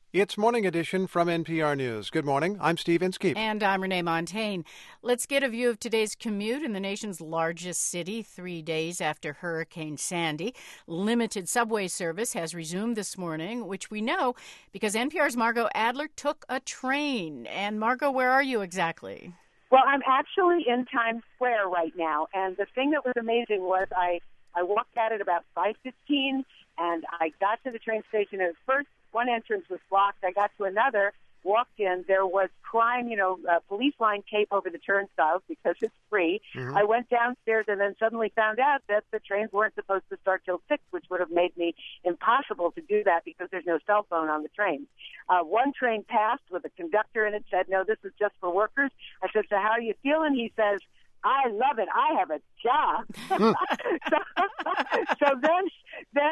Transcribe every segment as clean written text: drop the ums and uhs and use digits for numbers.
It's Morning Edition from NPR News. Good morning. I'm Steve Inskeep. And I'm Renee Montagne. Let's get a view of today's commute in the nation's largest city 3 days after Hurricane Sandy. Limited subway service has resumed this morning, which we know because NPR's Margot Adler took a train. And Margot, where are you exactly? Well, I'm actually in Times Square right now. And the thing that was amazing was I walked out at about 5:15, and I got to the train station. And at first, one entrance was blocked. I got to another, walked in. There was crime, police line tape over the turnstiles because it's free. Mm-hmm. I went downstairs and then suddenly found out that the trains weren't supposed to start till 6, which would have made me impossible to do that because there's no cell phone on the train. One train passed with a conductor and it said, "No, this is just for workers." I said, "So how are you feeling?" He says, "I love it. I have a job." So then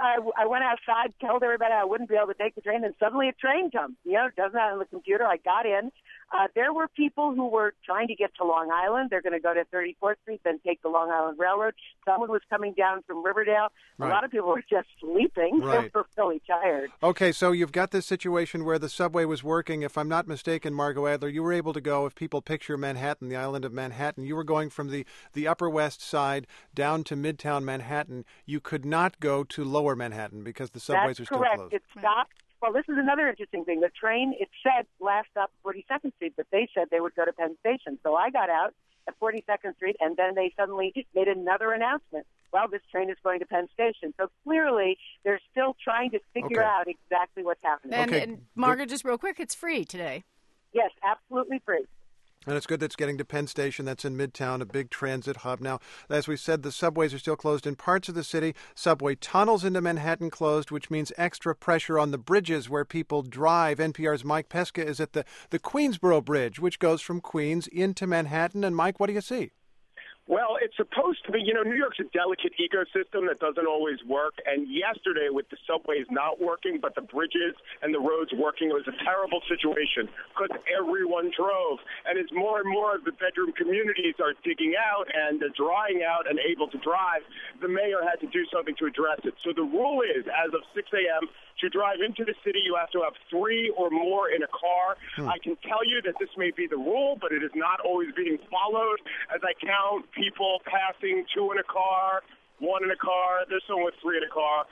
I went outside, told everybody I wouldn't be able to take the train, and suddenly a train comes. It doesn't have on the computer. I got in. There were people who were trying to get to Long Island. They're going to go to 34th Street, then take the Long Island Railroad. Someone was coming down from Riverdale. Right. A lot of people were just sleeping. Right. They were really tired. Okay, so you've got this situation where the subway was working. If I'm not mistaken, Margot Adler, you were able to go, if people picture Manhattan, the island of Manhattan, you were going from the Upper West Side down to Midtown Manhattan. You could not go to Lower Manhattan because the subways are still correct. closed. It stopped. Well, this is another interesting thing. The train, it said last stop 42nd Street, but they said they would go to Penn Station. So I got out at 42nd Street, and then they suddenly made another announcement. Well, this train is going to Penn Station. So clearly, they're still trying to figure out exactly what's happening. And Margaret, just real quick, it's free today. Yes, absolutely free. And it's good that it's getting to Penn Station. That's in Midtown, a big transit hub. Now, as we said, the subways are still closed in parts of the city. Subway tunnels into Manhattan closed, which means extra pressure on the bridges where people drive. NPR's Mike Pesca is at the Queensboro Bridge, which goes from Queens into Manhattan. And, Mike, what do you see? Well, it's supposed to be, New York's a delicate ecosystem that doesn't always work. And yesterday, with the subways not working, but the bridges and the roads working, it was a terrible situation because everyone drove. And as more and more of the bedroom communities are digging out and drying out and able to drive, the mayor had to do something to address it. So the rule is, as of 6 a.m., to drive into the city, you have to have 3 or more in a car. I can tell you that this may be the rule, but it is not always being followed. As I count people passing, 2 in a car, 1 in a car, there's someone with 3 in a car.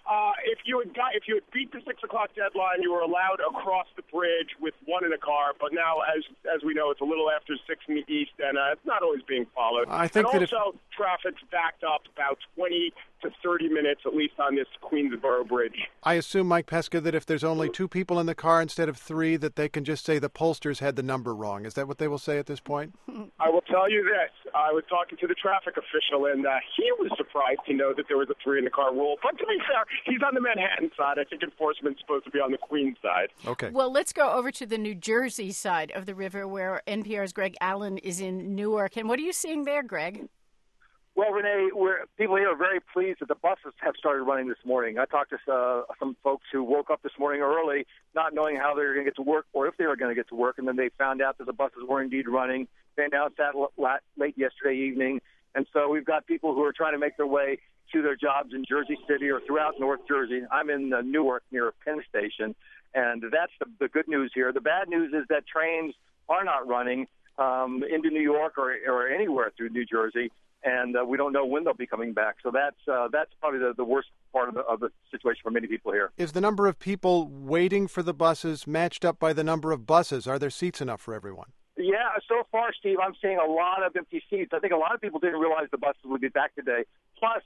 If you had beat the 6 o'clock deadline, you were allowed across the bridge with 1 in a car. But now, as we know, it's a little after 6 in the east, and it's not always being followed. I think and also, traffic's backed up about 20 to 30 minutes, at least on this Queensboro Bridge. I assume, Mike Pesca, that if there's only 2 people in the car instead of 3, that they can just say the pollsters had the number wrong. Is that what they will say at this point? I will tell you this. I was talking to the traffic official, and he was surprised to know that there was a 3 in the car rule. But to be fair, he's on the Manhattan side. I think enforcement's supposed to be on the Queens side. Okay. Well, let's go over to the New Jersey side of the river where NPR's Greg Allen is in Newark. And what are you seeing there, Greg? Well, Renee, people here are very pleased that the buses have started running this morning. I talked to some folks who woke up this morning early, not knowing how they were going to get to work or if they were going to get to work, and then they found out that the buses were indeed running. They announced that late yesterday evening. And so we've got people who are trying to make their way to their jobs in Jersey City or throughout North Jersey. I'm in Newark near Penn Station, and that's the good news here. The bad news is that trains are not running into New York or anywhere through New Jersey. And we don't know when they'll be coming back. So that's probably the worst part of the situation for many people here. Is the number of people waiting for the buses matched up by the number of buses? Are there seats enough for everyone? Yeah, so far, Steve, I'm seeing a lot of empty seats. I think a lot of people didn't realize the buses would be back today. Plus,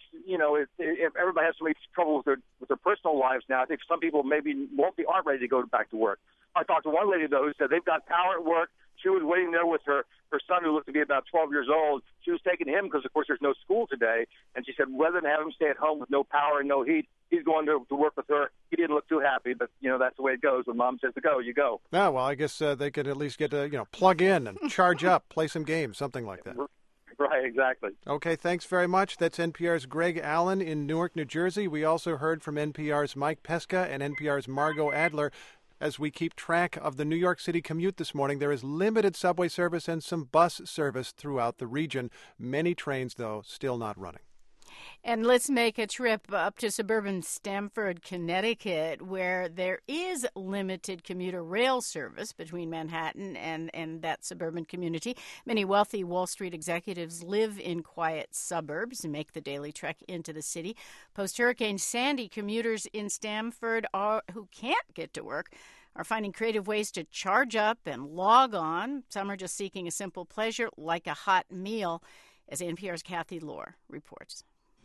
if everybody has so much trouble with their personal lives now, I think some people maybe aren't ready to go back to work. I talked to one lady, though, who said they've got power at work. She was waiting there with her son, who looked to be about 12 years old. She was taking him because, of course, there's no school today. And she said rather than have him stay at home with no power and no heat, he's going to work with her. He didn't look too happy, but, that's the way it goes. When Mom says to go, you go. Yeah, well, I guess they could at least get to, plug in and charge up, play some games, something like that. Right, exactly. Okay, thanks very much. That's NPR's Greg Allen in Newark, New Jersey. We also heard from NPR's Mike Pesca and NPR's Margot Adler. As we keep track of the New York City commute this morning, there is limited subway service and some bus service throughout the region. Many trains, though, still not running. And let's make a trip up to suburban Stamford, Connecticut, where there is limited commuter rail service between Manhattan and that suburban community. Many wealthy Wall Street executives live in quiet suburbs and make the daily trek into the city. Post-Hurricane Sandy, commuters in Stamford who can't get to work are finding creative ways to charge up and log on. Some are just seeking a simple pleasure like a hot meal, as NPR's Kathy Lohr reports.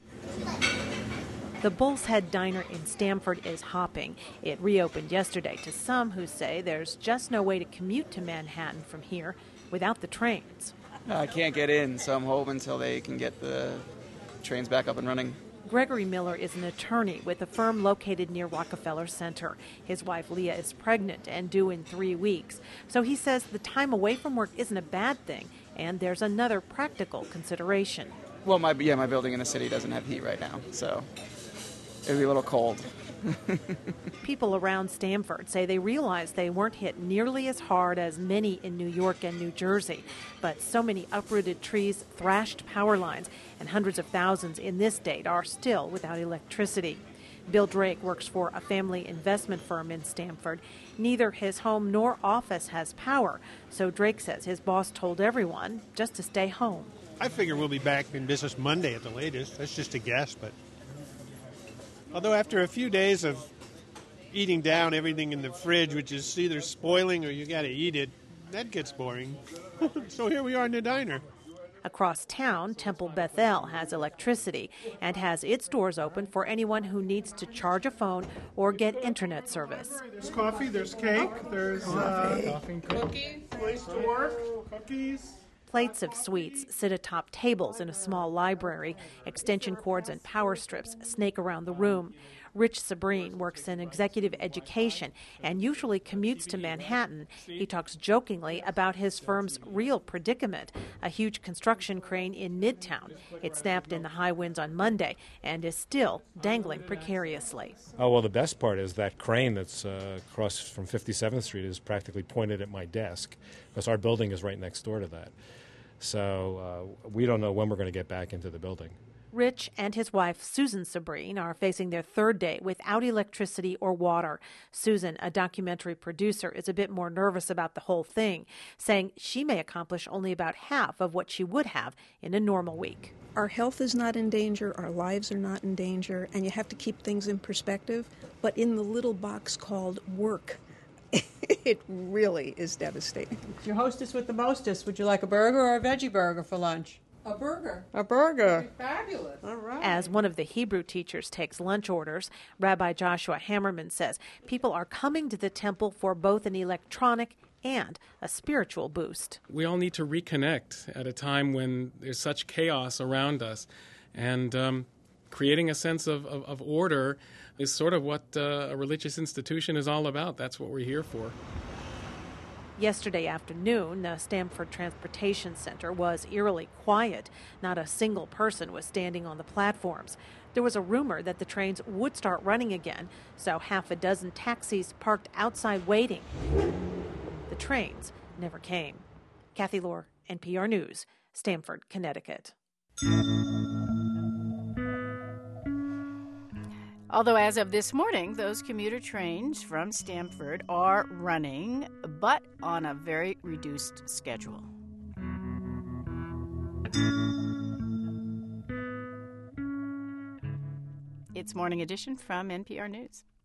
The Bull's Head Diner in Stamford is hopping. It reopened yesterday to some who say there's just no way to commute to Manhattan from here without the trains. I can't get in, so I'm hoping until they can get the trains back up and running. Gregory Miller is an attorney with a firm located near Rockefeller Center. His wife Leah is pregnant and due in 3 weeks. So he says the time away from work isn't a bad thing, and there's another practical consideration. Well, my building in the city doesn't have heat right now, so it'll be a little cold. People around Stamford say they realized they weren't hit nearly as hard as many in New York and New Jersey, but so many uprooted trees, thrashed power lines, and hundreds of thousands in this state are still without electricity. Bill Drake works for a family investment firm in Stamford. Neither his home nor office has power, so Drake says his boss told everyone just to stay home. I figure we'll be back in business Monday at the latest. That's just a guess, but although after a few days of eating down everything in the fridge, which is either spoiling or you got to eat it, that gets boring. So here we are in the diner. Across town, Temple Bethel has electricity and has its doors open for anyone who needs to charge a phone or get internet service. There's coffee, there's cake, there's cookies, place to work, cookies. Plates of sweets sit atop tables in a small library. Extension cords and power strips snake around the room. Rich Sabrine works in executive education and usually commutes to Manhattan. He talks jokingly about his firm's real predicament, a huge construction crane in Midtown. It snapped in the high winds on Monday and is still dangling precariously. Oh, well, the best part is that crane that's across from 57th Street is practically pointed at my desk because our building is right next door to that. So we don't know when we're going to get back into the building. Rich and his wife, Susan Sabrine, are facing their third day without electricity or water. Susan, a documentary producer, is a bit more nervous about the whole thing, saying she may accomplish only about half of what she would have in a normal week. Our health is not in danger, our lives are not in danger, and you have to keep things in perspective. But in the little box called work, it really is devastating. Your hostess with the mostest. Would you like a burger or a veggie burger for lunch? A burger. A burger. Fabulous. All right. As one of the Hebrew teachers takes lunch orders, Rabbi Joshua Hammerman says people are coming to the temple for both an electronic and a spiritual boost. We all need to reconnect at a time when there's such chaos around us. And creating a sense of order is sort of what a religious institution is all about. That's what we're here for. Yesterday afternoon, the Stamford Transportation Center was eerily quiet. Not a single person was standing on the platforms. There was a rumor that the trains would start running again, so half a dozen taxis parked outside waiting. The trains never came. Kathy Lohr, NPR News, Stamford, Connecticut. Although as of this morning, those commuter trains from Stamford are running, but on a very reduced schedule. It's Morning Edition from NPR News.